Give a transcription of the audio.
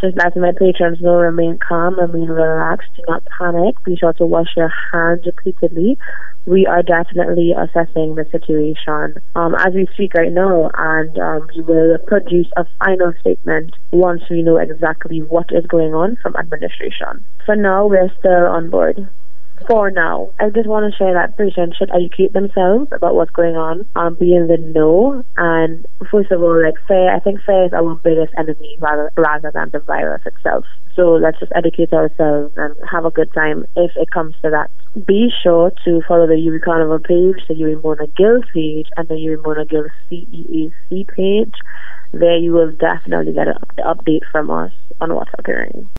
Just letting my patrons know, remain calm, remain relaxed, do not panic. Be sure to wash your hands repeatedly. We are definitely assessing the situation as we speak right now, and we will produce a final statement once we know exactly what is going on from administration. For now, we're still on board. For now, I just want to share that patients should educate themselves about what's going on, be in the know, and first of all, like fear. I think fear is our biggest enemy rather than the virus itself. So let's just educate ourselves and have a good time if it comes to that. Be sure to follow the UWI Carnival page, the UWI Mona Gill page, and the UWI Mona Gill CEAC page. There you will definitely get an update from us on what's occurring.